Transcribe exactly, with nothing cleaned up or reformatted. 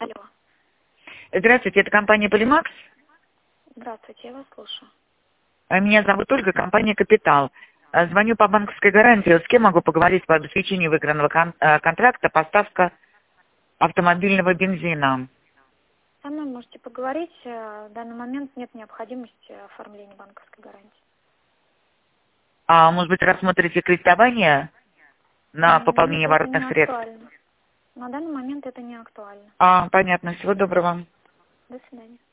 Алло. Здравствуйте, это компания «Полимакс». Здравствуйте, я вас слушаю. А Меня зовут Ольга, компания «Капитал». А, Звоню по банковской гарантии. С кем могу поговорить по обеспечению выигранного кон- а, контракта поставка автомобильного бензина? Со мной можете поговорить. э, В данный момент нет необходимости оформления банковской гарантии. А может быть, рассмотрите кредитование на М, Нет, пополнение это не оборотных средств? актуально. На данный момент это не актуально. А, понятно. Всего доброго. До свидания.